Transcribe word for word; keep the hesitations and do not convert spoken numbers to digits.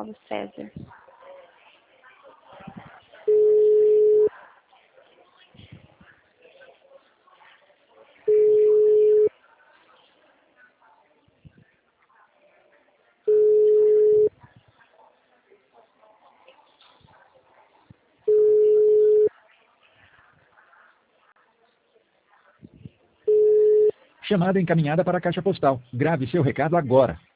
Paulo César. Chamada encaminhada para a caixa postal. Grave seu recado agora.